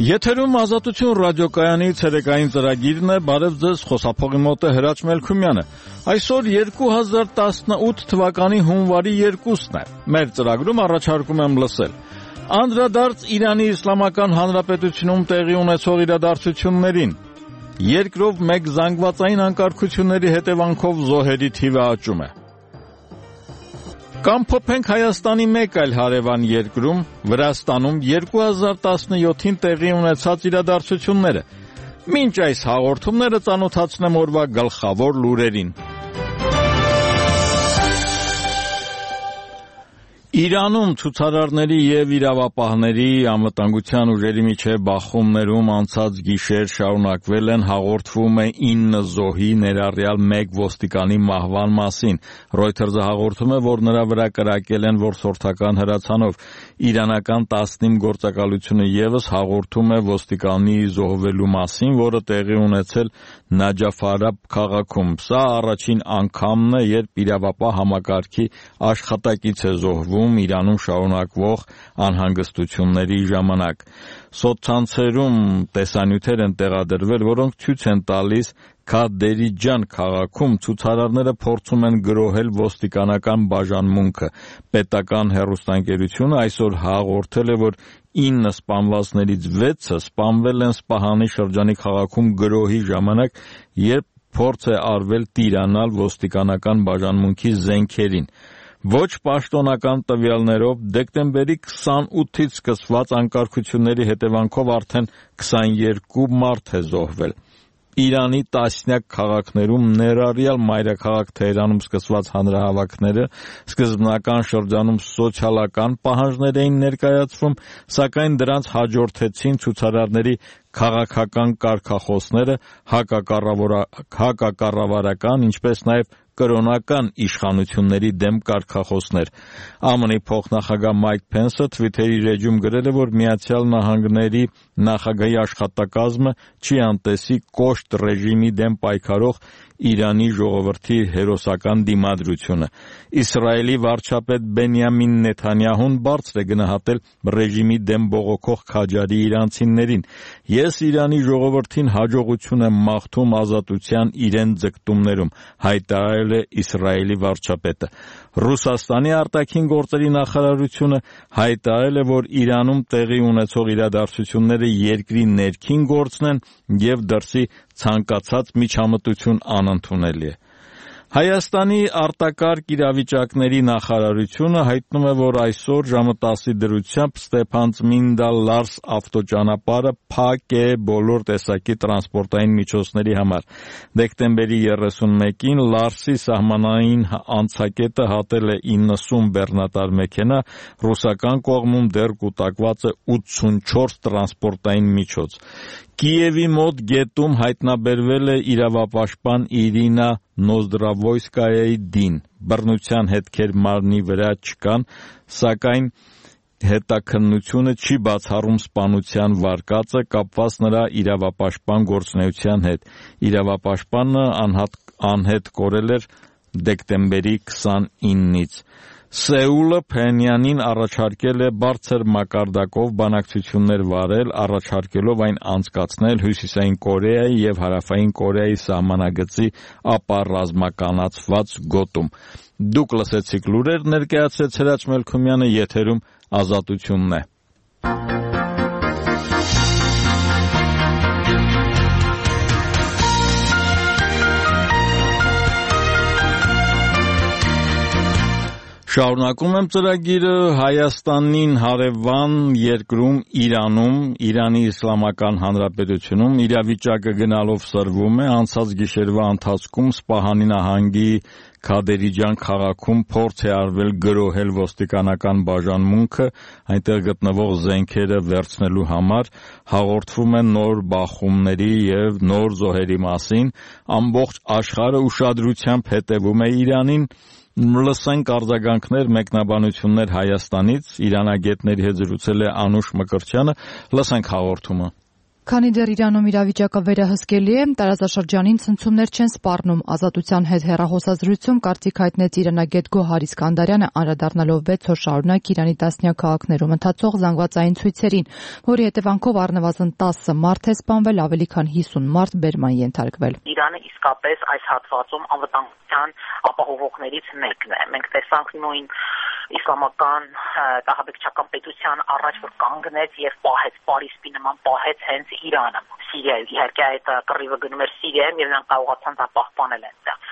Եթերում Ազատություն ռադիոկայանի ցերեկային ծրագիրն է, բարև ձեզ, խոսափողի մոտ է Հրաչ Մելքումյանը։ Այսօր 2018 թվականի հունվարի 2-ն է։ Մեր ծրագրում առաջարկում եմ լսել անդրադարձ Իրանի Իսլամական Հանրապետությունում տեղի ունեցող իրադարձություններին։ Երկրով մեկ զանգվածային անկարգությունների հետևանքով զոհերի թիվը աճում է։ Կամ փոփենք Հայաստանի մեկ այլ հարևան երկրում, Վրաստանում 2017-ին տեղի ունեցած իրադարձությունները։ Մինչ այս հաղորդումները ծանոթացնեմ օրվա գլխավոր լուրերին։ Իրանում ցուցարարների եւ իրավապահների անվտանգության ուժերի միջև բախումներում անցած գիշեր շարունակվել են, հաղորդվում է 9 զոհի, ներառյալ 1 ոստիկանի մահվան մասին։ Reuters-ը հաղորդում է, որ նրա վրա կրակել են որսորդական հրացանով։ Իրանական TASNIM գործակալությունը եւս հաղորդում է ոստիկանի զոհվելու մասին, որը տեղի ունեցել Նաջաֆարաբ քաղաքում։ Սա առաջին անգամն է, երբ իրավապահ համակարգի աշխատակից է զոհվում Իրանում շարունակվող անհանգստությունների ժամանակ։ Սոցցանցերում տեսանյութեր են տեղադրվել, որոնք ցույց են տալիս Քադերիջան քաղաքում ցուցարարները փորձում են գրոհել ոստիկանական բաժանմունքը։ Պետական հեռուստաընկերությունը այսօր հաղորդել է, որ 9 սպանվածներից 6-ը սպանվել են Սպահանի շրջանի քաղաքում գրոհի ժամանակ, երբ փորձ է արվել տիրանալ ոստիկանական բաժանմունքի զենքերին։ Ոչ պաշտոնական տվյալներով դեկտեմբերի 28-ից սկսված անկարգությունների հետևանքով արդեն 22 մարդ է զոհվել։ Իրանի տասնյակ քաղաքներում, ներառյալ մայրաքաղաք Թեհրանում սկսված հանրահավաքները սկզբնական շրջանում սոցիալական պահանջներ էին ներկայացվում, սակայն դրանց հաջորդեցին ցուցարարների քաղաքական կարգախոսները, հակակառավարական, ինչպես նաև կրոնական իշխանությունների դեմ կարգախոսներ։ ԱՄՆ-ի փոխնախագահ Մայք Փենսը Twitter-ի էջում գրել է, որ Միացյալ Նահանգների նախագահի աշխատակազմը չի անտեսի կոշտ ռեժիմի դեմ պայքարող Իրանի ժողովրդի հերոսական դիմադրությունը։ Իսրայելի վարչապետ Բենյամին Նեթանյահուն բարձր է գնահատել ռեժիմի դեմ բողոքող քաջարի իրանցիներին։ Ես Իրանի ժողովրդին հաջողություն եմ մաղթում ազատության իրեն ձգտումներում, հայտարարել է Իսրայելի վարչապետը։ Ռուսաստանի արտաքին գործերի նախարարությունը հայտարարել է, որ Իրանում տեղի ունեցող իրադարձությունները երկրի ներքին գործն են եւ դրսի ցանկացած միջամտություն անընդունելի է։ Հայաստանի արտակարգ իրավիճակների նախարարությունը հայտնում է, որ այսօր ժամը 10-ի դրությամբ Ստեփանցմինդա Լարս ավտոճանապարհը փակ է բոլոր տեսակի տրանսպորտային միջոցների համար։ Դեկտեմբերի 31-ին Լարսի սահմանային անցակետը հատել է 90 բեռնատար մեքենա, ռուսական կողմում դեռ կուտակված է 84 տրանսպորտային միջոց։ Կիևի մոտ գետում հայտնաբերվել է իրավապաշտպան Իրինա Նոզդրավոյսկայայի դին։ Բռնության հետքեր մարմնի վրա չկան, սակայն հետաքննությունը չի բացառում սպանության վարկածը կապված նրա իրավապաշտպան գործունեության հետ։ Իրավապաշտպանը անհետ կորել էր դեկտեմբերի 29-ից։ Սեուլը Փենյանին առաջարկել է բարձր մակարդակով բանակցություններ վարել, առաջարկելով այն անցկացնել Հյուսիսային Կորեայի և Հարավային Կորեայի սահմանագծի ապառազմականացված գոտում։ Դուք լսեցիք լուրեր, ներկայացրեց Հրաչ Մելքումյանը, եթերում Ազատությունն է։ Շարունակում եմ ծրագիրը Հայաստանին հարևան երկրում Իրանում, Իրանի Իսլամական Հանրապետությունում իրավիճակը գնալով սրվում է։ Անցած գիշերվա ընթացքում Սպահանի նահանգի Քադերիջան քաղաքում փորձ է արվել գրոհել ոստիկանական բաժանմունքը, այնտեղ գտնվող զենքերը վերցնելու համար, հաղորդվում է նոր բախումների եւ նոր զոհերի մասին։ Ամբողջ աշխարհը ուշադրությամբ հետևում է Իրանին։ Լսենք արձագանքներ, մեկնաբանություններ Հայաստանից, իրանագետների հետ զրուցել է Անուշ Մկրտչյանը, լսենք հաղորդումը։ Քանի դեռ Իրանում իրավիճակը վերահսկելի է, տարածաշրջանին ցնցումներ չեն սպառնում։ Ազատության հետ հեռախոսազրույցում կարծիք հայտնեց իրանագետ Գոհար Իսկանդարյանը, անդրադառնալով 6 օր շարունակ Իրանի տասնյակ քաղաքներում ընթացող զանգվածային ցույցերին, որի հետևանքով առնվազն 10 մարդ է սպանվել, ավելի քան 50 մարդ բերման ենթարկվել։ Իրանը իսկապես այս հատվածում անվտանգության ապահովողներից մեկն է։ Մենք տեսանք նույն իսլամական տահաբեկչական պետության առաջ, որ կանգնեց եւ պահեց Պարիսպի նման պահեց հենց Իրանը, Սիրիայում, իհարկե այդ կռիվը գնում էր Սիրիայում եւ նրանք կարողացան դա պահպանել այնտեղ։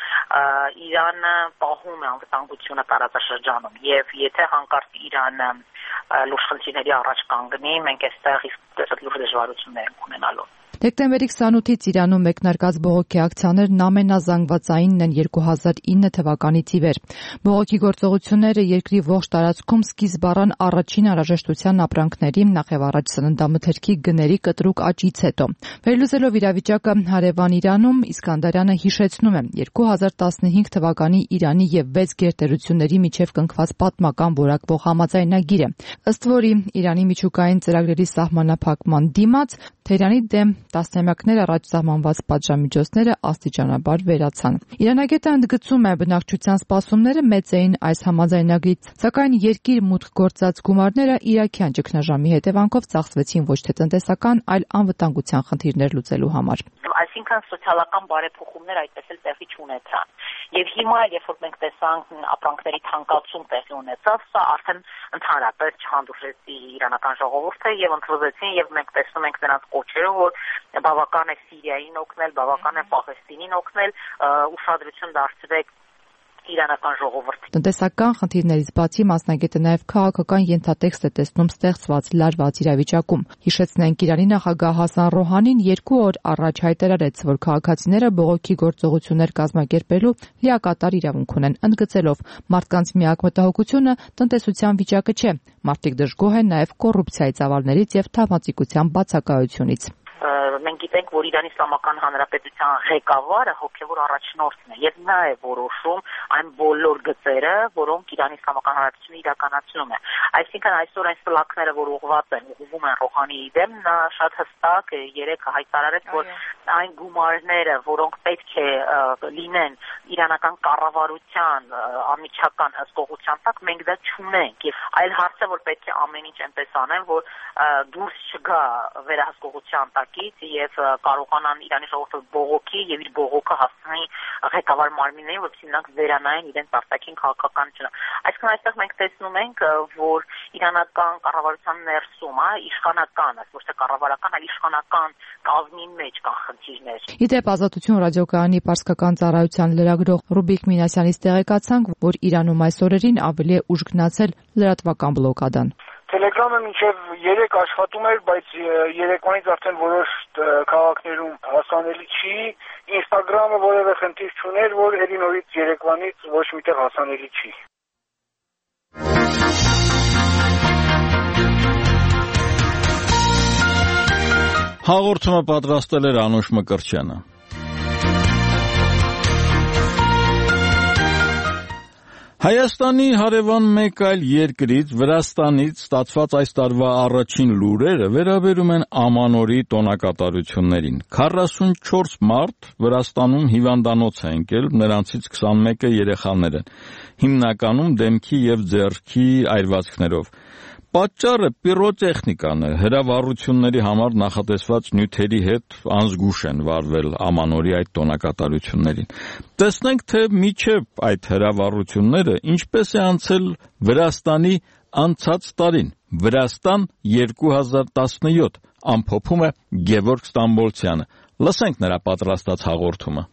Իրանը պահում է անվտանգությունը տարածաշրջանում եւ եթե հանկարծ Իրանը լուրջ խնդիրների առաջ կանգնի, մենք այստեղ իսկ լուրջ դժվարություններ ունենալու։ Դեկտեմբերի 28-ից Իրանում մեկնարկած բողոքի ակցիաներն ամենազանգվածայինն են 2009 թվականից ի վեր։ Բողոքի գործողությունները երկրի ողջ տարածքում սկիզբ առան առաջին անհրաժեշտության ապրանքների, նախևառաջ սննդամթերքի գների կտրուկ աճից հետո։ Վերլուծելով իրավիճակը հարևան Իրանում, Իսկանդարյանը հիշեցնում է 2015 թվականի Իրանի եւ 6 գերտերությունների միջև կնքված պատմական որակվող համաձայնագիրը, ըստ որի Իրանի միջուկային ծրագրերի սահմանափակման դիմաց Թեհրանի դեմ տասնամյակներ առաջ սահմանված պատժամիջոցները աստիճանաբար վերացան։ Իրանագետը ընդգծում է, բնակչության սպասումները մեծ էին այս համաձայնագրից, սակայն երկիր մուտք գործած գումարները իրաքյան ճգնաժամի հետևանքով ծախսվեցին ոչ թե տնտեսական, այլ անվտանգության խնդիրներ լուծելու համար։ Այսինքն սոցիալական բարեփոխումներ այդպես էլ տեղի չունեցան։ Եվ հիմա, երբ որ մենք տեսանք ապրանքների թանկացում տեղի ունեցավ, սա արդեն ընդհանրապես չհանդուրժեցի իրանական ժողովուրդը եւ ընդվզեցին եւ մենք տեսնում ենք նրանց կոչերը, որ բավական է Սիրիային օգնել, բավական է Պաղեստինին օգնել, ուշադրություն դարձրեք իրանական ժողովրդի։ Տնտեսական խնդիրներից բացի մասնագետը նաև քաղաքական ենթատեքստ է տեսնում ստեղծված լարված իրավիճակում։ Հիշեցնենք, Իրանի նախագահ Հասան Ռոհանին 2 օր առաջ հայտարարեց, որ քաղաքացիները բողոքի գործողություններ կազմակերպելու լիակատար իրավունք ունեն, ընդգծելով մարդկանց միակ մտահոգությունը տնտեսության վիճակը չէ։ Մարդիկ դժգոհ են նաև կոռուպցիայի ծավալներից եւ թավմացիկության բացակայությունից։ Մենք գիտենք, որ Իրանի Իսլամական Հանրապետության ղեկավարը հոգևոր առաջնորդն է եւ նա է որոշում այն բոլոր գծերը, որոնք Իրանի Իսլամական Հանրապետությունը իրականացնում է։ Այսինքն այսօր այն սլաքները, որ ուղղված են, ուղղվում են Ռոհանիի դեմ, նա շատ հստակ երեք հայտարարեց, որ այն գումարները, որոնք պետք է լինեն իրանական կառավարության անմիջական հսկողության տակ, մենք դա չունենք։ Եվ այլ հարց է, որ պետք է ամեն ինչ այնպես անեն, որ դուրս չգա վերահսկողության տակից եւ կարողանան Իրանի ժողովուրդը բողոքի եւ իր բողոքը հասցնի ղեկավար մարմիններին, որպեսզի նրանք վերանային իրենց արտաքին քաղաքականությունը։ Այսինքն այստեղ մենք տեսնում ենք, որ իրանական կառավարության ներսում, իշխանական, ոչ թե կառավարական, այլ իշխանական կազմի մեջ կան խնդիրներ։ Իդեպ Ազատություն ռադիոկայանի պարսկական ծառայության լրագրող Ռուբիկ Մինասյանից տեղեկացանք, որ Իրանում այս օրերին ավելի է ուժ գնացել լրատվական բլոկադան։ Տելեգրամը մինչև 3 աշխատում էր, բայց երեկվանից արդեն որոշ քաղաքներում հասանելի չի։ Ինստագրամը որևէ խնդիր չուներ, որ ելի նորից երեկվանից ոչ միտեղ հասանելի չի։ Հաղորդումը պատրաստել էր Անուշ Մկրտչյանը։ Հայաստանի հարևան մեկ այլ երկրից, Վրաստանից ստացված այս տարվա առաջին լուրերը վերաբերում են Ամանորի տոնակատարություններին։ 44 մարդ Վրաստանում հիվանդանոց է ընկել, նրանցից 21-ը երեխաներ են, հիմնականում դեմքի եւ ձեռքի այրվածքներով։ Պատճառը պիրոտեխնիկան է, հրավառությունների համար նախատեսված նյութերի հետ անզգուշ են վարվել Ամանորի այդ տոնակատարություններին։ Տեսնենք, թե մինչև այդ հրավառությունները ինչպես է անցել Վրաստանի անցած տարին։ Վրաստան 2017 ամփոփում է Գևորգ Ստամբոլցյանը։ Լսենք նրա պատրաստած հաղորդումը։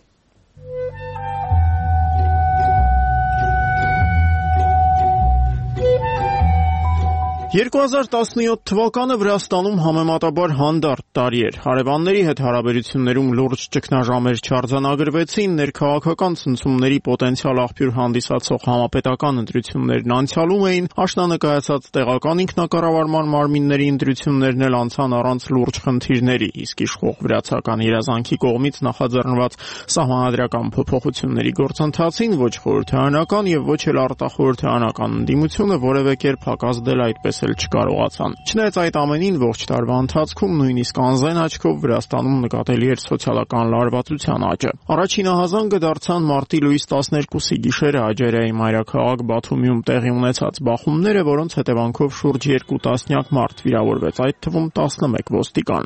2017 թվականը Վրաստանում համեմատաբար հանդարտ տարի էր։ Հարևանների հետ հարաբերություններում լուրջ ճգնաժամեր չարձանագրվեցին, ներքաղաքական ցնցումների պոտենցիալ աղբյուր հանդիսացող համապետական ընտրություններն անցյալում էին, աշնանկայացած տեղական ինքնակառավարման մարմինների ընտրություններն էլ անցան առանց լուրջ խնդիրների, իսկ իշխող վրացական երազանքի կողմից նախաձեռնված սահմանադրական փոփոխությունների գործընթացին ոչ խորհրդարանական եւ ոչ էլ արտախորհրդարանական ընդդիմությունը որևէ կերպ հակազդել այդպես հասնել չկարողացան։ Չնայած այդ ամենին ողջ տարվա ընթացքում նույնիսկ անզեն աչքով Վրաստանում նկատելի էր սոցիալական լարվածության աճը։ Առաջին ահազանգը դարձան մարտի լույս 12-ի գիշերը Աջերիայի մայրաքաղաք Բաթումիում տեղի ունեցած բախումները, որոնց հետևանքով շուրջ 2 տասնյակ մարդ վիրավորվեց, այդ թվում 11 ոստիկան։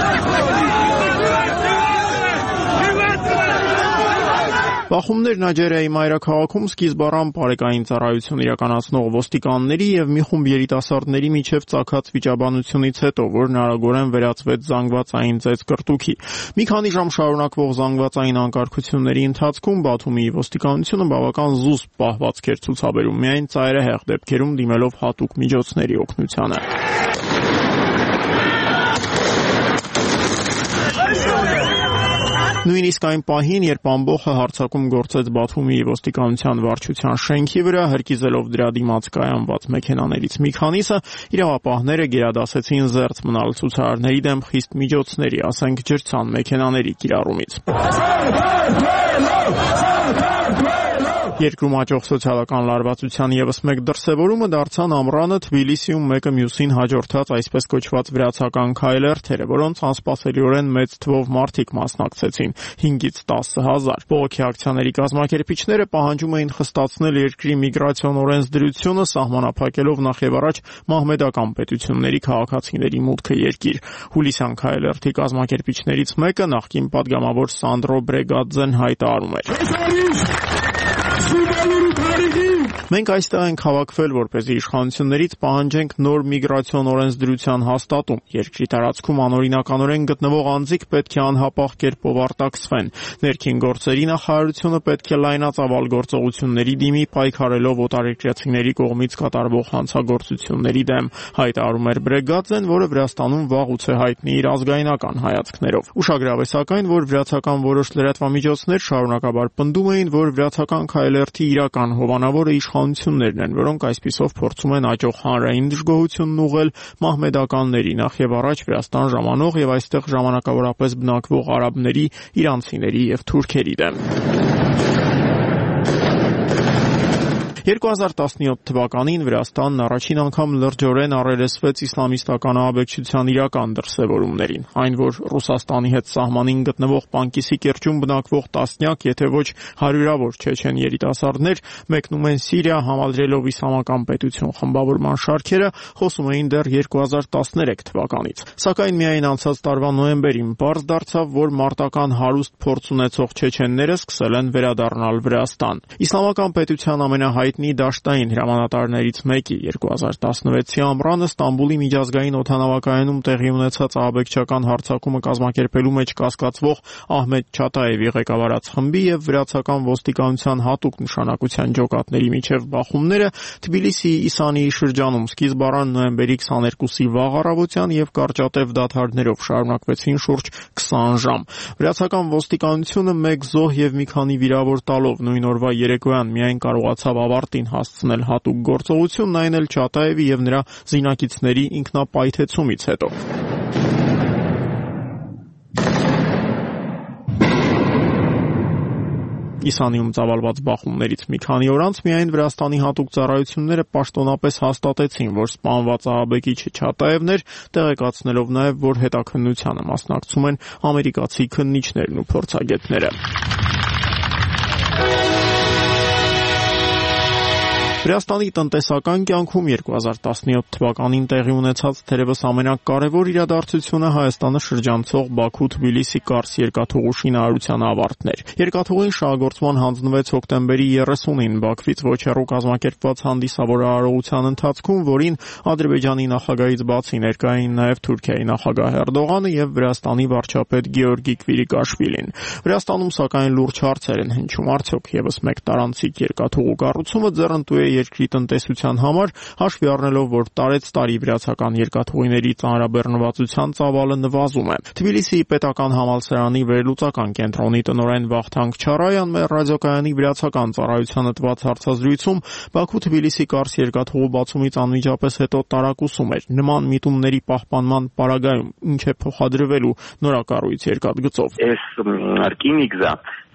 Բախումներն Աջերիայի մայրաքաղաքում սկիզբ առան պարեկային ծառայություն իրականացնող ոստիկանների եւ մի խումբ երիտասարդների միջև ծագած վիճաբանությունից հետո, որն արագորեն վերածվեց զանգվածային ծեծկռտուքի։ Մի քանի ժամ շարունակվող զանգվածային անկարգությունների ընթացքում Բաթումիի ոստիկանությունը բավական զուսպ պահվածք էր ցուցաբերում, միայն ծայրահեղ դեպքերում դիմելով հատուկ միջոցների օգնությանը։ Նույնիսկ այն պահին, երբ ամբողջը հարձակում գործեց Բաթումիի ոստիկանության վարչության շենքի վրա, հրկիզելով դրա դիմաց կայանված մեքենաներից մի քանիսը, իրավապահները գերադասեցին զերծ մնալ ցուցարարների դեմ խիստ միջոցների, ասենք ջրցան մեքենաների կիրառումից։ Երկրում աճող սոցիալական լարվածության եւս մեկ դրսևորումը դարձան Ամռանը Թբիլիսիում մեկը մյուսին հաջորդած այսպես կոչված վրացական քայլերթերը, որոնց անսպասելիորեն մեծ թվով մարդիկ մասնակցեցին, 5-ից 10,000։ Բողոքի ակցիաների կազմակերպիչները պահանջում էին խստացնել երկրի միգրացիոն օրենսդրությունը, սահմանափակելով նախևառաջ մահմեդական պետությունների քաղաքացիների մուտքը երկիր։ Հուլիսյան քայլերթի կազմակերպիչներից մեկը նախկին падգամավոր Սանդրո Բրեգադզեն հայտարարում էր. Մենք այստեղ ենք հավաքվել, որպեսզի իշխանություններից պահանջենք նոր միգրացիոն օրենսդրության հաստատում։ Երկրի տարածքում անօրինականորեն գտնվող անձիկ պետք է անհապաղ կերպով արտաքսվեն։ Ներքին գործերի նախարարությունը պետք է լայնածավալ գործողությունների դիմի, պայքարելով օտարերկրացիների կողմից կատարվող հանցագործությունների դեմ, հայտարարում էր Բրեգադզեն, որը Վրաստանում վաղուց է հայտնի իր ազգայնական հայացքներով։ Ուշագրավ է սակայն, որ վրացական որոշ լրատվամիջոցներ շարունակաբար պնդում էին, որ վրացական քայլերթի իրական հովանավորը իշխանություններն են, որոնք այսպիսով փորձում են աճող հանրային դժգոհությունն ուղղել մահմեդականների, նախ եւ առաջ Վրաստան ժամանող եւ այստեղ ժամանակավորապես բնակվող արաբների, իրանցիների եւ թուրքերի դեմ։ 2017 թվականին Վրաստանն առաջին անգամ լրջորեն առերեսվեց իսլամիստական ահաբեկչության իրական դրսևորումներին։ Այն, որ Ռուսաստանի հետ սահմանին գտնվող Պանկիսի կիրճում բնակվող տասնյակ, եթե ոչ հարյուրավոր չեչեն երիտասարդներ մեկնում են Սիրիա համադրելով իսլամական պետություն խմբավորման շարքերը, խոսում էին դեռ 2013 թվականից։ Սակայն միայն անցած տարվա նոյեմբերին պարզ դարձավ, որ մարտական հարուստ փորձ ունեցող չեչենները սկսել են վերադառնալ Վրաստան։ Իսլամական պետության ամենահայտնի դաշտային հրամանատարներից մեկի 2016-ի ամռանը Ստամբուլի միջազգային օդանավակայանում տեղի ունեցած ահաբեկչական հարձակումը կազմակերպելու մեջ կասկածվող Ահմեդ Չատաևի ղեկավարած խմբի եւ վրացական ոստիկանության հատուկ նշանակության ջոկատների միջև բախումները Թբիլիսիի Իսանիի շրջանում սկիզբ առան նոյեմբերի 22-ի վաղ առավոտյան եւ կարճատև դադարներով շարունակվեցին շուրջ 20 ժամ։ Վրացական ոստիկանությունը մեկ զոհ եւ մի քանի վիրավոր տալով նույն օրվա երեկոյան միայն կարողացավ ավարտին հասցնել հատուկ գործողությունն, այն էլ Չատաևի եւ նրա զինակիցների ինքնապայթեցումից հետո։ Իսանիում ծավալված բախումներից մի քանի օր անց միայն Վրաստանի հատուկ ծառայությունները պաշտոնապես հաստատեցին, որ սպանված ահաբեկիչը Չատաևն էր, տեղեկացնելով նաև, որ հետաքննությանը մասնակցում են ամերիկացի քննիչներն ու փորձագետները։ Վրաստանի տնտեսական կյանքում 2017 թվականին տեղի ունեցած թերևս ամենակարևոր իրադարձությունը Հայաստանը շրջանցող Բաքու-Թբիլիսի Կարս երկաթուղու շինարարության ավարտն էր։ Երկաթուղին շահագործման հանձնվեց հոկտեմբերի 30-ին Բաքվից ոչ հեռու կազմակերպված հանդիսավորարարողության ընթացքում, որին Ադրբեջանի նախագահից բացի ներկայ էին նաև Թուրքիայի նախագահ Էրդողանը եւ Վրաստանի վարչապետ Գեորգի Քվիրիկաշվիլին։ Վրաստանում սակայն լուրջ հարցեր են հնչում, արդյոք եւս մեկ տարանցիկ երկաթուղու կառուցումը ձեռնտու է երկրի տնտեսության համար, հաշվի առնելով, որ տարեցտարի վրացական երկաթուղիների ծանրաբեռնվածության ծավալը նվազում է։ Թբիլիսիի պետական համալսարանի վերլուծական կենտրոնի տնօրեն Վախթանգ Չարայան մեր ռադիոկայանի վրացական ծառայությանը տված հարցազրույցում Բաքու-Թբիլիսի Կարս երկաթուղու բացումից անմիջապես հետո տարակուսում էր նման միտումների պահպանման պարագայում ինչ է փոխադրվելու նորակառույց երկաթգծով։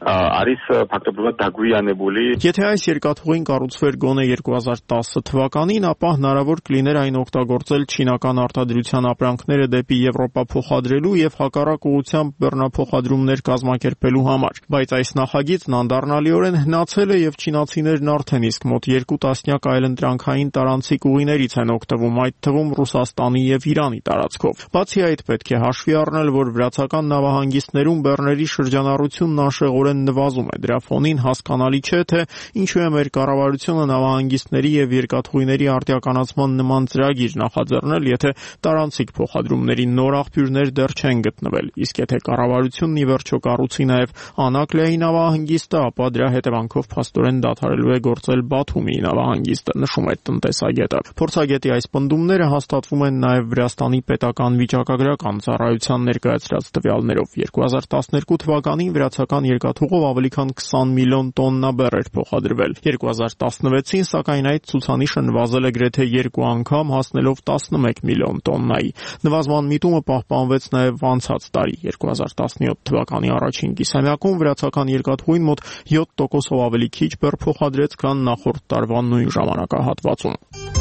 არის ფაქტობრივად დაგვიანებული. Եթե այս երկաթուղին կառուցվեր գոնե 2010 թվականին, ապա հնարավոր կլիներ այն օգտագործել չինական արտադրության ապրանքները դեպի Եվրոպա փոխադրելու եւ հակառակ ուղղությամբ բեռնափոխադրումներ կազմակերպելու համար, բայց այս նախագիծն անդառնալիորեն հնացել է եւ չինացիներն արդեն իսկ մոտ 2 տասնյակ այլընտրանքային տարանցիկ ուղիներից են օգտվում, այդ թվում Ռուսաստանի եւ Իրանի տարածքով։ Բացի այդ, պետք է հաշվի առնել, որ վրացական նավահանգիստներում բեռների շրջանառությունն անշեղորեն նվազում է։ Դրա ֆոնին հասկանալի չէ, թե ինչու է մեր կառավարությունը նավահանգիստների եւ երկաթուղիների արտիականացման նման ծրագիր նախաձեռնել, եթե տարանցիկ փոխադրումների նոր աղբյուրներ դեռ չեն գտնվել։ Իսկ եթե կառավարությունն ի վերջո կառուցի նաեւ Անակլիայի նավահանգիստը, ապա դրա հետևանքով փաստորեն դադարելու է գործել Բաթումի նավահանգիստը, նշում է տնտեսագետը։ Փորձագետի այս պնդումները հաստատվում են նաեւ Վրաստանի պետական վիճակագրական ծառայության ներկայացրած տվյալներով։ 2012 թվականին վրացական երկաթուղով ավելի քան 20 միլիոն տոննա բեռ էր փոխադրվել։ 2016-ին, սակայն այդ ցուցանիշը նվազել է գրեթե 2 անգամ, հասնելով 11 միլիոն տոննայի։ Նվազման միտումը պահպանվեց նաեւ անցած տարի։ 2017 թվականի առաջին կիսամյակում վրացական երկաթուղին մոտ 7%-ով ավելի քիչ բեռ փոխադրեց, քան նախորդ տարվա նույն ժամանակահատվածում։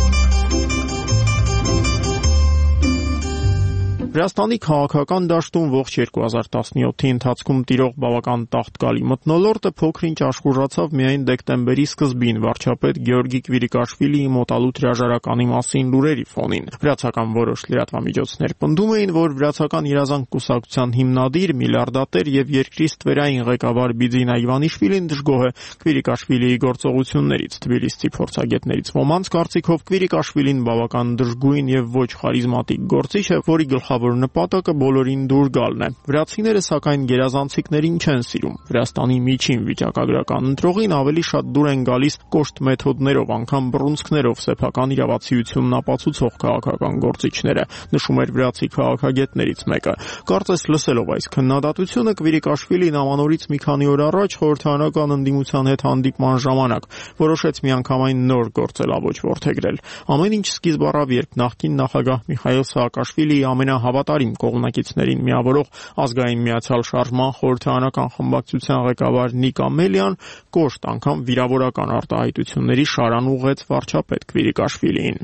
Վրաստանի քաղաքական դաշտում ողջ 2017-ի ընթացքում տիրող բավական տաղտկալի մթնոլորտը փոքր-ինչ աշխուժացավ միայն դեկտեմբերի սկզբին վարչապետ Գեորգի Կվիրիկաշվիլիի մոտալուտ հրաժարականի մասին լուրերի ֆոնին։ Վրացական որոշ լրատվամիջոցներ պնդում էին, որ վրացական իրազանք կուսակցության հիմնադիր, միլիարդատեր եւ երկրի ստվերային ղեկավար Բիձինա Իվանիշվիլին դժգոհ է Կվիրիկաշվիլիի գործողություններից։ Թբիլիսցի փորձագետներից ոմանց կարծիքով Կվիրիկաշվիլին բավական դժգույն եւ ոչ խարիզմատիկ գործիչ է, որի գլխավոր նպատակը բոլորին դուր գալն է։ Վրացիները սակայն գերազանցիկներին չեն սիրում։ Վրաստանի միջին վիճակագրական ընտրողին ավելի շատ դուր են գալիս կոշտ մեթոդներով, անգամ բռունցքներով սեփական իրավացիությունն ապացուցող քաղաքական գործիչները, նշում էր վրացի քաղաքագետներից մեկը։ Կարծես լսելով այս քննադատությունը Կվիրիկաշվիլին ամանորից մի քանի օր առաջ խորհրդարանական ընդդիմության հետ հանդիպման ժամանակ որոշեց միանգամայն նոր գործելավոճ որդեգրել։ Ամեն ինչ սկիզբ առավ, երբ նախկին նախագահ Միխայիլ Սաակաշվիլիի ամենահավատարիմ կողմնակիցներին միավորող Ազգային միացյալ շարժման խորհրդարանական խմբակցության ղեկավար Նիկ Ամելյան կոշտ անգամ վիրավորական արտահայտությունների շարան ուղղեց վարչապետ Կվիրիկաշվիլիին։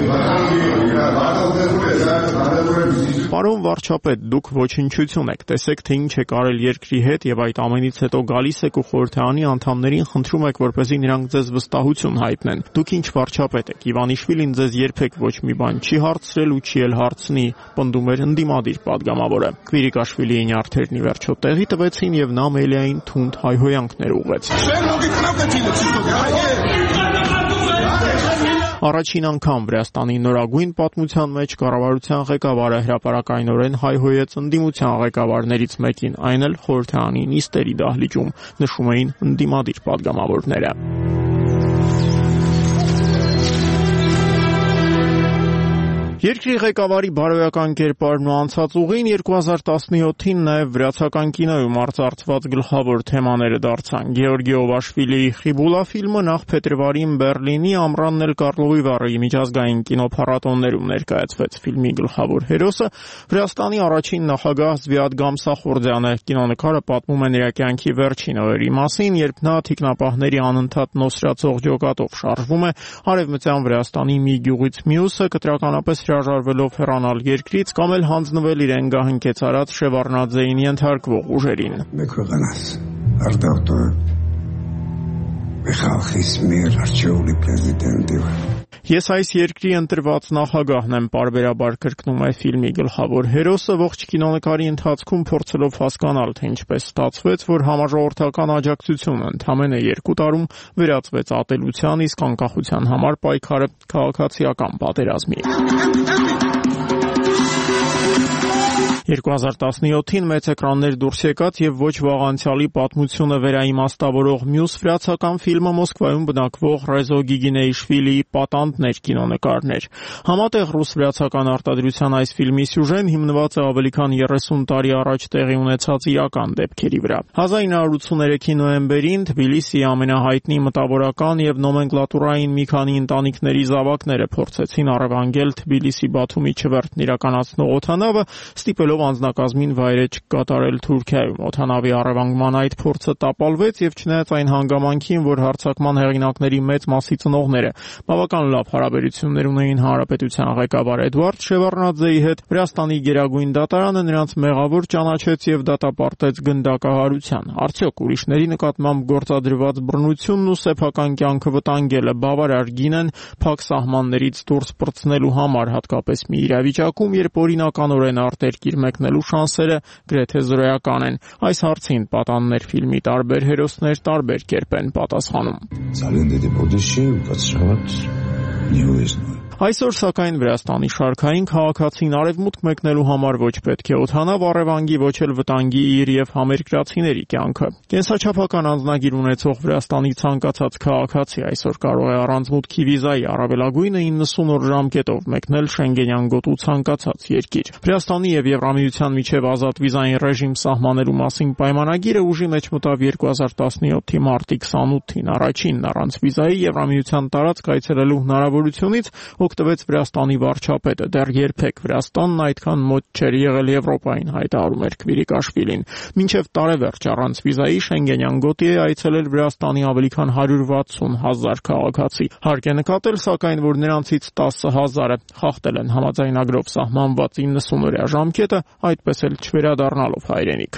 Պարոն վարչապետ, դուք ոչնչություն եք, տեսեք թե ինչ եք արել երկրի հետ եւ այդ ամենից հետո գալիս եք ու խորհրդարանի անդամներին խնդրում եք, որպեսզի նրանք ձեզ վստահություն հայտնեն։ Դուք ինչ վարչապետ եք, Իվանիշվիլին ձեզ երբեք ոչ մի բան չի հարցրել ու չի էլ հարցնի, պնդում էր ընդդիմադիր падգամավորը։ Կվիրիկաշվիլիի նյարդերն ի վերջո տեղի տվեցին եւ նա Ամելիային թունդ հայհոյանքներ ուղղեց։ Առաջին անգամ Վրաստանի նորագույն պատմության մեջ կառավարության ղեկավարը հրապարակայնորեն հայհոյեց ընդդիմության ղեկավարներից մեկին, այն էլ խորհրդարանի նիստերի դահլիճում, նշում էին ընդդիմադիր падգամավորները։ Երկրի ղեկավարի բարոյական կերպարն ու անցած ուղին 2017-ին նաև վրացական կինոյում արծարծված գլխավոր թեմաները դարձան։ Գեորգի Օվաշվիլիի Խիբուլա ֆիլմը նախ փետրվարին Բեռլինի Ամռան Էլ Կառլովի վառի միջազգային կինոփառատոներում ներկայացվեց։ Ֆիլմի գլխավոր հերոսը Վրաստանի առաջին նախագահ Զվիադ Գամսախուրդյանն է։ Կինոնկարը պատմում է նրա կյանքի վերջին օրերի մասին, երբ նա թիկնապահների անընդհատ նոսրացող ջոկատով շարժվում է Արևմտյան Վրաստանի մի գյուղից մյուսը, կտրականապես հրաժարվելով հեռանալ երկրից կամ էլ հանձնվել իրեն գահընկեց արած Շևարնաձեին ենթարկվող ուժերին։ Ես այս երկրի ընտրված նախագահն եմ, պարբերաբար կրկնում է ֆիլմի գլխավոր հերոսը, ողջ կինոնկարի ընթացքում փորձելով հասկանալ, թե ինչպես ստացվեց, որ համաժողովրդական աջակցությունը ընդամենը 2 տարում վերածվեց ատելության, իսկ անկախության համար պայքարը քաղաքացիական պատերազմի։ 2017-ին մեծ էկրաններ դուրս եկած եւ ոչ վաղ անցյալի պատմությունը վերաիմաստավորող մյուս վրացական ֆիլմը Մոսկվայում բնակվող Ռեզո Գիգինեիշվիլիի Պատանդներ կինոնկարներ։ Համատեղ ռուս-վրացական արտադրության այս ֆիլմի սյուժեն հիմնված է ավելի քան 30 տարի առաջ տեղի ունեցած իրական դեպքերի վրա։ 1983-ի նոյեմբերին Թբիլիսիի ամենահայտնի մտավորական եւ նոմենկլատուրային մի քանի ընտանիքների զավակները փորձեցին առևանգել Թբիլիսի-Բաթումի չվերթն իրականացնող օդանավը, ստիպելով ցույցերով անձնակազմին վայրեջք կատարել Թուրքիայում։ Օդանավի առևանգման այդ փորձը տապալվեց եւ չնայած այն հանգամանքին, որ հարձակման հեղինակների մեծ մասի ծնողները բավական լավ հարաբերություններ ունեին հանրապետության ղեկավար Էդվարդ Շևարդնաձեի հետ, Վրաստանի գերագույն դատարանը նրանց մեղավոր ճանաչեց եւ դատապարտեց գնդակահարության։ Արդյոք ուրիշների նկատմամբ գործադրված բռնությունն ու սեփական կյանքը վտանգելը բավարար գին են փակ սահմաններից դուրս պրծնելու համար, հատկապես մի իրավիճակում, երբ օրինականորեն արտերկիր մեկնելու շանսերը գրեթե զրոյական են։ Այս հարցին «Պատաններ» ֆիլմի տարբեր հերոսներ տարբեր կերպ են պատասխանում։ Այսօր սակայն Վրաստանի շարքային քաղաքացին արևմուտք մեկնելու համար ոչ պետք է օդանավ առևանգի, ոչ էլ վտանգի իր եւ համերկրացիների կյանքը։ Կենսաչափական անձնագիր ունեցող Վրաստանի ցանկացած քաղաքացի այսօր կարող է առանց մուտքի վիզայի առավելագույնը 90 օր ժամկետով մեկնել Շենգենյան գոտու ցանկացած երկիր։ Վրաստանի եւ Եվրամիության միջև ազատ վիզային ռեժիմ սահմանելու մասին պայմանագիրը ուժի մեջ մտավ 2017-ի մարտի 28-ին։ Առաջինն առանց վիզայի Եվրամիության տարածք այցելելու հնարավորությունից օգտվեց Վրաստանի վարչապետը։ Դեռ երբեք Վրաստանն այդքան մոտ չէր եղել Եվրոպային, հայտարարում էր Քվիրիկաշվիլին։ Մինչև տարեվերջ առանց վիզայի Շենգենյան գոտի է այցելել Վրաստանի ավելի քան 160,000 քաղաքացի։ Հարկ է նկատել, սակայն, որ նրանցից 10,000-ը խախտել են համաձայնագրով սահմանված 90-օրյա ժամկետը, այդպես էլ չվերադառնալով հայրենիք։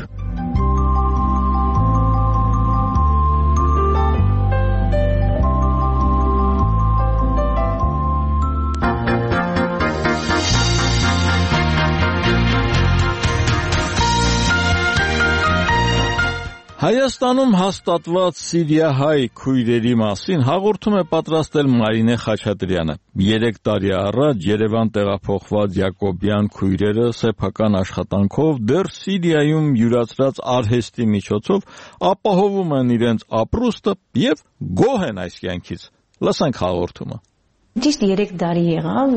Հայաստանում հաստատված սիրիահայ քույրերի մասին հաղորդում է պատրաստել Մարինե Խաչատրյանը։ 3 տարի առաջ Երևան տեղափոխված Յակոբյան քույրերը սեփական աշխատանքով դեռ Սիրիայում յուրացրած արհեստի միջոցով ապահովում են իրենց ապրուստը եւ գոհ են այս կյանքից։ Լսենք հաղորդումը։ Ճիշտ 3 տարի եղավ,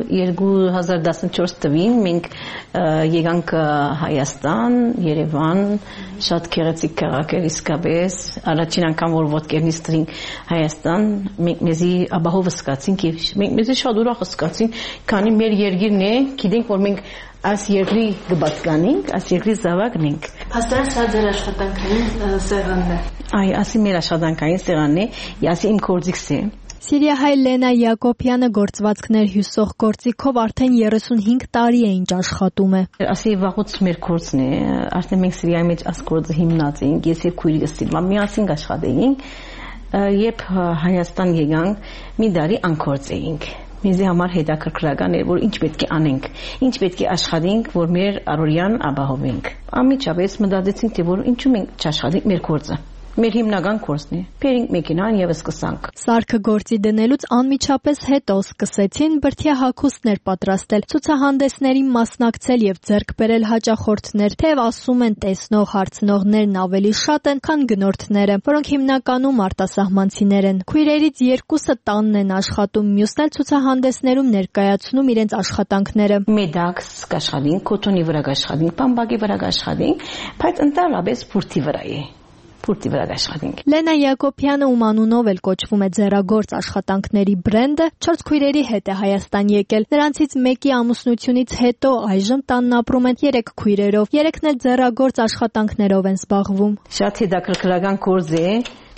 2014 թվականին մենք եկանք Հայաստան, Երևան, շատ գեղեցիկ քաղաք էր իսկապես, առաջին անգամ որ ոտքերնից դրինք Հայաստան, մենք մեզի ապահով զգացինք եւ մենք մեզի շատ ուրախ զգացինք, քանի մեր երկիրն է, գիտենք որ մենք այս երկրի կբացկանենք, այս երկրի զավակն ենք։ Հաստատ սա ձեր աշխատանքային սեղանն է։ Այ, ասի մեր աշխատանքային սեղանն է, ասի իմ գործիքս է։ Սիրիահայ Լենա Յակոբյանը գործվածքներ հյուսող գործիքով արդեն 35 տարի է ինչ աշխատում է։ Ասի վաղուց մեր գործն է, արդեն մենք Սիրիայի մեջ այս գործը հիմնած էինք, ես եւ քույրիկս միասին աշխատեինք, երբ Հայաստան եկանք, մի տարի անկորձ էինք։ Մեզի համար հետաքրքրական էր, որ ինչ պետք է անենք, ինչ պետք է աշխատենք, որ մեր առօրյան ապահովենք։ Անմիջապես մտածեցինք, թե որ ինչու մենք չաշխատենք մեր գործը։ Մեր հիմնական կորսն է։ Բերինք մեքենան եւ սկսանք։ Սարքը գործի դնելուց անմիջապես հետո սկսեցին բրդյա հագուստներ պատրաստել, ցուցահանդեսներին մասնակցել եւ ձեռք բերել հաճախորդներ, թեև ասում են տեսնող հարցնողներն ավելի շատ են, քան գնորդները, որոնք հիմնականում արտասահմանցիներ են։ Քույրերից 2-ը տանն են աշխատում, մյուսն էլ ցուցահանդեսներում ներկայացնում իրենց աշխատանքները։ Մեդաքս կաշխատենք, կոտոնի վրա կաշխատենք, բամբակի վրա կաշխատենք, բայց ընդհանրապես բուրդի վրա է։ Լենա Յակոբյանը, ում անունով էլ կոչվում է ձեռագործ աշխատանքների բրենդը, 4 քույրերի հետ է Հայաստան եկել։ Նրանցից մեկի ամուսնությունից հետո այժմ տանն ապրում են 3 քույրերով։ 3-ն էլ ձեռագործ աշխատանքներով են զբաղվում։ Շատ հետաքրքրական գործ է։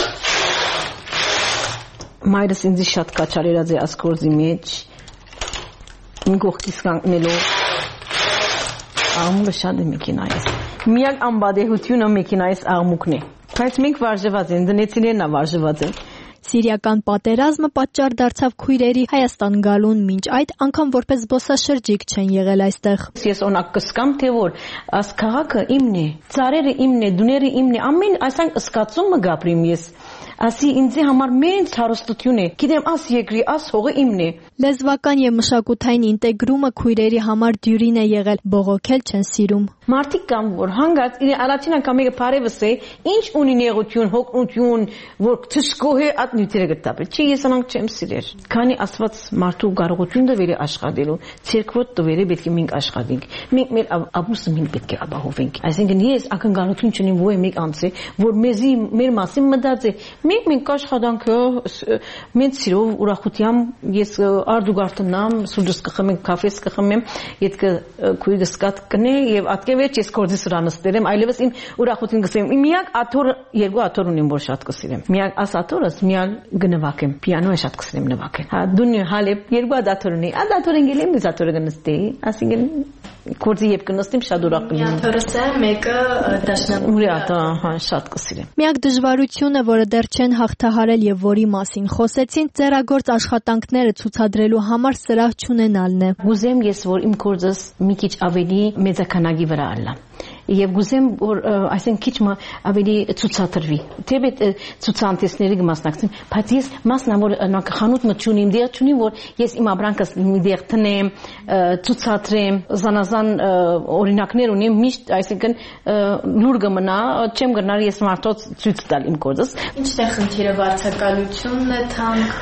Մայրս ինձ շատ կաչալերած է այս գործի մեջ։ Իմ կողքից կանգնելով աղմուկը շատ է մեքենայից։ Միակ անբադեհությունը մեքենայից աղմուկն է։ Բայց մենք վարժված են, դնեցիներն է վարժված են։ Սիրիական պատերազմը պատճառ դարձավ քույրերի Հայաստան գալուն, մինչ այդ անգամ որպես զբոսաշրջիկ չեն եղել այստեղ։ Ես օրինակ կսկամ, թե որ այս քաղաքը իմն է, ծառերը իմն է, դուները իմն է, ամեն այսինքն զգացումը գապրիմ ես։ Ասի ինձ համար մեծ հարստություն է։ Գիտեմ, աս երկրի, աս հողը իմն է։ Լեզվական եւ մշակութային ինտեգրումը քույրերի համար դյուրին է եղել, բողոքել չեն սիրում։ Մարդիկ կան, որ հանգած առաջին անգամ եկը բարևս է, ինչ ունի նեղություն, հոգնություն, որ թշկոհ է այդ նյութերը գտապել։ Չի, ես անանք չեմ սիրել։ Քանի Աստված մարդու կարողություն տվել է աշխատելու, ցերկվոտ տվել է պետք է մենք աշխատենք։ Մենք մեր ապրուստը մենք պետք է ապահովենք։ Այսինքն ես ակնկալություն չունեմ ոչ մեկ անձի, որ մեզի մեր մասին մտածի։ Մենք աշխատանքը մենք սիրով ուրախությամբ ես արդուգարտնամ, սուրջս կխմեմ, կաֆես կխմեմ, յետք քույրս կատ կնե եւ ատկեվեջ ես կորձի սրանստերեմ, այլևս իմ ուրախություն գսեմ։ Միակ աթոր երկու աթոր ունիմ, որ շատ կսիրեմ։ Միակ աս աթորս միալ գնվակեմ, պիանոյը շատ կսիրեմ նվակել։ Հա դունի հալեփ երկու աթոր ունի, աթորը գելեմ, ես աթորը գնստեի, ասինքն կորձի եւ կնստեմ շատ ուրախ կլինեմ։ Աթորսը մեկը դաշնամուրի Ուրի աթա, հա, շատ կսիրեմ։ Միակ դժվարությունը, որը դեռ չեն հաղթահարել եւ որի մասին խոսեցին, ձեռագործ աշխատանքները ցուցադրելու համար սրահ չունենալն է։ Գուզեմ ես, որ իմ կորձս մի քիչ ավելի մեծականագի վրա ալա։ Եվ գուզեմ, որ այսինքն քիչ ավելի ցուցադրվի։ Թեպետ ցուցանտեսների կմասնակցեմ, բայց ես մասնավոր խանութ մտչունիմ, դեր չունիմ, որ ես իմ ապրանքս մի դեր տնեմ, ցուցադրեմ, զանազան օրինակներ ունիմ, միշտ այսինքն լուր կմնա, չեմ գնալ ես մարդոց ցույց տալ իմ կորձս։ Ինչն է խնդիրը, վարձակալությունն է թանկ։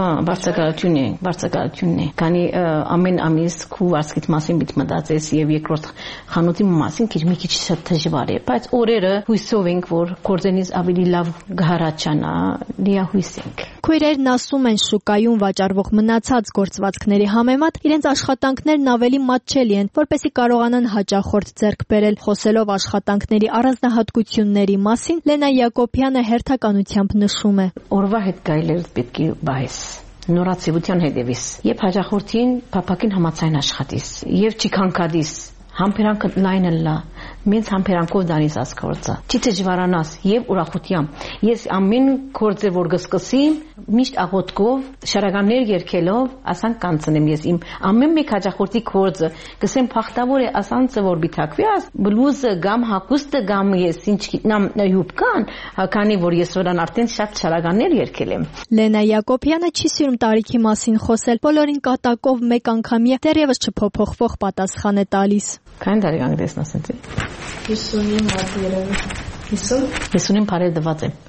Վարձակալությունն է։ Քանի ամեն ամիս քու վարձքից մասին պիտի մտածես եւ երկրորդ խանութի մասին քիչ շատ դժվար է, բայց օրերը հույսով ենք, որ կորձենից ավելի լավ կհառաջանա, լիահույս ենք։ Քույրերն ասում են շուկայում վաճառվող մնացած գործվածքների համեմատ իրենց աշխատանքներն ավելի մատչելի են, որպեսզի կարողանան հաճախորդ ձեռք բերել։ Խոսելով աշխատանքների առանձնահատկությունների մասին, Լենա Յակոբյանը հերթականությամբ նշում է. Օրվա հետ գայլերդ պետք է բայես նորացիության հետևիս, եւ հաճախորդին փափակին համացայն աշխատիս, եւ չքանքադիս համբերանքը լայնը լա, մենք համբերանքով դանից ասկործը։ Չի դժվարանաս եւ ուրախությամբ։ Ես ամեն կորձը որ գսկսի, միշտ աղոթքով, շարականներ երկելով, ասան կանցնեմ ես իմ ամեն մեկ հաջախորդի կորձը, գսեմ փախտավոր է ասանցը որ բիթակվի, բլուզը գամ հակուստը գամ ես ինչ գիտնամ հյուբկան, քանի որ ես որան արդեն շատ շարականներ երկել եմ։ Լենա Յակոբյանը չի սիրում տարիքի մասին խոսել, բոլորին կատակով մեկ անգամյա դեռևս չփոփոխվող պատասխան է տալիս։ Քան տարեկան դեսնաս ինձ։ 50-ի մոտ երևի։ 50-ին բարև դված եմ։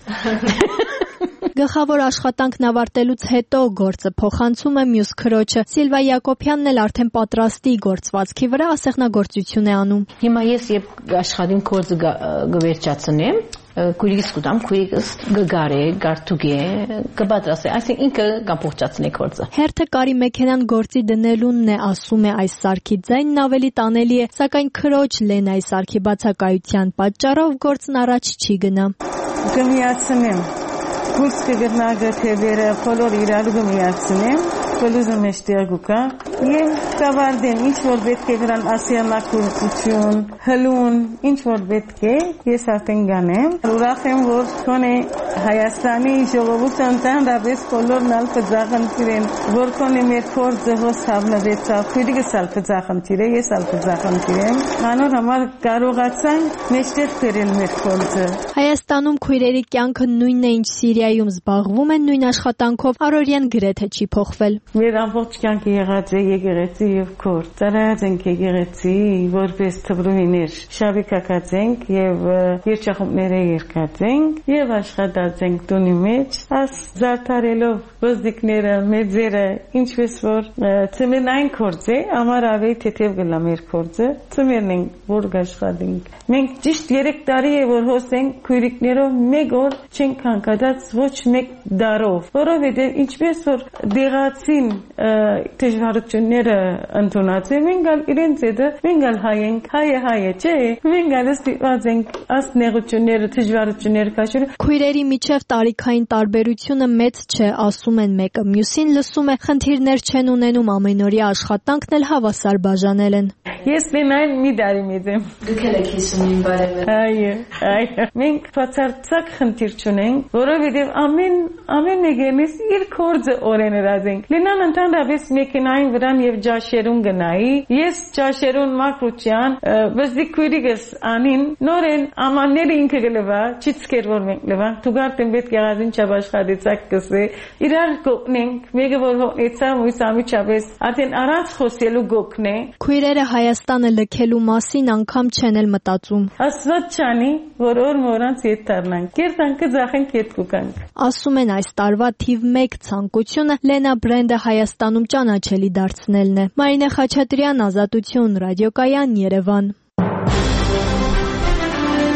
Գլխավոր աշխատանքն ավարտելուց հետո գործը փոխանցում է մյուս քրոջը։ Սիլվա Յակոբյանն էլ արդեն պատրաստի գործվածքի վրա ասեղնագործություն է անում։ Հիմա ես երբ աշխատին գործը գվերջացնեմ, քույրիկս կուտամ, քույրիկս գգարե, գարտուգե, կպատրաստե, այսինքն ինքը կամփոխացնի գործը։ Հերթը կարի մեքենան գործի դնելունն է, ասում է այս սարքի ձայնն ավելի տանելի է, սակայն քրոջ Լենայի սարքի բացակայության պատճառով գործն առաջ չի գնա։ Կմիացնեմ, գուսկը գտնագը թևերը, բոլոր իրար կմիացնեմ, բլուզը մեջտեղուկա եւ կավարտեմ ինչ որ պետք է դրան ասիանակություն, հլուն, ինչ որ պետք է, ես արդեն գանեմ։ Ուրախ եմ որ քոնե Հայաստանի ժողովուրդը ընդհանրապես բոլորն ալ կձախնդիրեն, որ քոնե մեր փորձը հոս հավնվեցավ, քույրիկս ալ կձախնդիր է, ես ալ կձախնդիր եմ։ Անոր համար կարողացանք մեջտեղ բերել մեր փորձը։ Հայաստանում քույրերի կյանքը նույնն է, ինչ Սիրիայում զբաղվում են նույն աշխատանքով, առօրյան գրեթե չի փոխվել։ Մեր ամբողջ կյանքը եղած է եկեղեցի եւ քոր։ Ծառայած ենք եկեղեցի, որպես թվրուհիներ շավիքակած ենք եւ երջախումբները երկած ենք եւ աշխատած ենք տունի մեջ, աս զարդարելով ոզդիկները, մեծերը, ինչպես որ ծմենային կորձ է, ամար ավելի թեթև գլա մեր կորձը, ծմերն ենք որ աշխատենք։ Մենք ճիշտ 3 տարի է որ հոսենք քույրիկներով մեկ օր չենք հանգադած ոչ մեկ դարով, որովհետեւ ինչպես որ դեղացին դժվարությունները ընդունած են, մենք ալ իրենց հետը, մենք ալ հայ ենք, հայը չէ, մենք ալ ստիպված ենք աս նեղությունները, դժվարությունները կաշել։ Քույրերի միջև տարիքային տարբերությունը մեծ չէ, ասում են մեկը մյուսին, լսում է, խնդիրներ չեն ունենում, ամենօրյա աշխատանքն էլ հավասար բաժանել են։ Ես Լենային մի տարի մեծ եմ։ Դուք էլ եք 50-ին բարև։ Այո։ Մենք բացարձակ խնդիր չունենք, որովհետև ամեն մեկից իր կորձը օրեներած ենք։ Լենան ընդհանրապես մեքենային վրան եւ ջաշերուն գնայի, ես ջաշերուն մակրուչյան, բզդիկ քույրիկս անին, նորեն ամանները ինքը գլվա, չիցկեր որ մենք լվա, դուգարտեն պետք եղածին չաշխատեցակ կսե, իրար գոկնենք, մեկը որ հողնեցա, մույսամի չապես, արդեն առանց խոսելու գոկն է։ Քույրերը Հայաստանը լքելու մասին անգամ չեն էլ մտածում։ Աստված չանի, որ օր մորանց ետ դառնանք, կերտանքը ձախենք ետ կուկանք։ Ասում են այս տարվա թիվ 1 ցանկությունը Լենա բրենդը Հայաստանում ճանաչելի դարձնելն է։ Մարինե Խաչատրյան, Ազատություն, Ռադիոկայան, Երևան։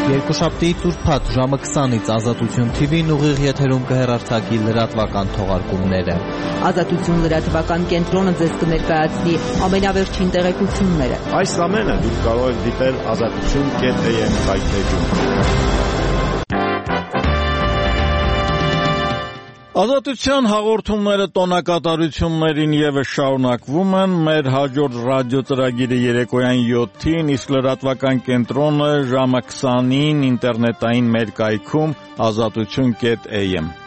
Երկուշաբթի Տուրփաթ ժամը 20-ից Ազատություն TV-ն ուղիղ եթերում կհեռարձակի լրատվական թողարկումները։ Ազատություն լրատվական կենտրոնը ձեզ կներկայացնի ամենավերջին տեղեկությունները։ Այս ամենը դուք կարող եք դիտել azatutun.am վայթեջում։ Ազատության հաղորդումները տոնակատարություններին ևս շարունակվում են։ Մեր հաջորդ ռադիոծրագիրը երեկոյան 7-ին, իսկ լրատվական կենտրոնը ժամը 20-ին ինտերնետային մեր կայքում azatutun.am